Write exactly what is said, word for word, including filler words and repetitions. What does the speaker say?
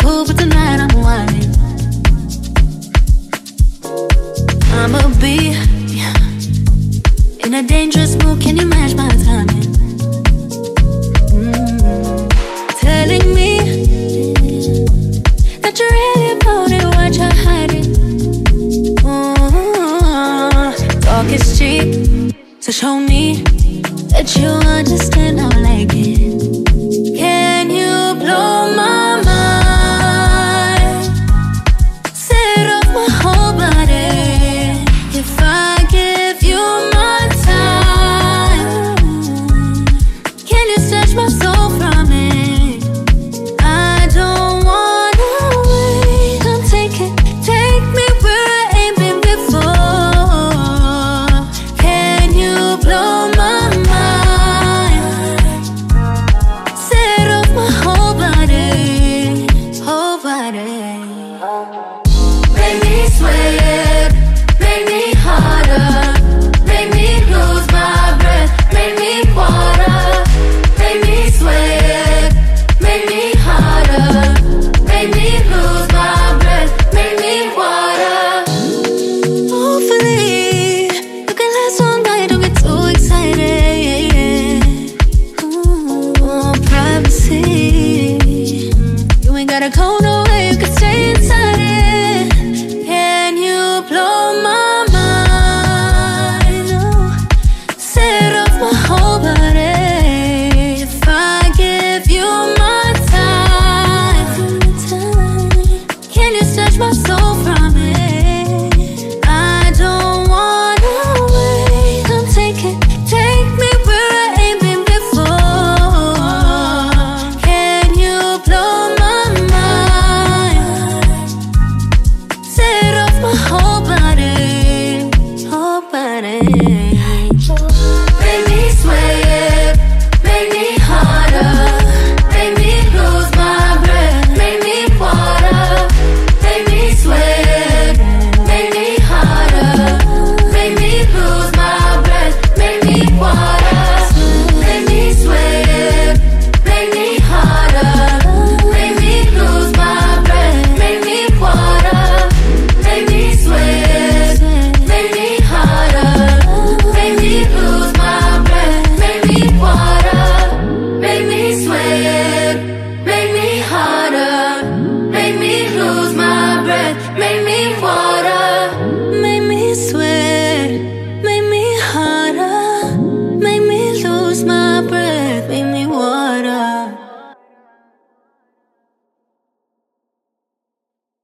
cool, but tonight I'm whining. I'ma be in a dangerous mood. Can you match my timing? Mm-hmm. Telling me that you really about it, what you're hiding. Mm-hmm. Talk is cheap, so show me that you understand how I like it. Can you blow my mind? Set off my whole body. If I give you my time, can you snatch my soul from it? I don't wanna wait. Come take it, take me where I ain't been before. Can you blow my mind? Set off my whole body, whole body. Make me sweat, make me harder, make me lose my breath, make me water, make me sweat, make me harder, make me lose my breath, make me water. Hopefully you can last all night, don't get too excited. Ooh, privacy, you ain't gotta call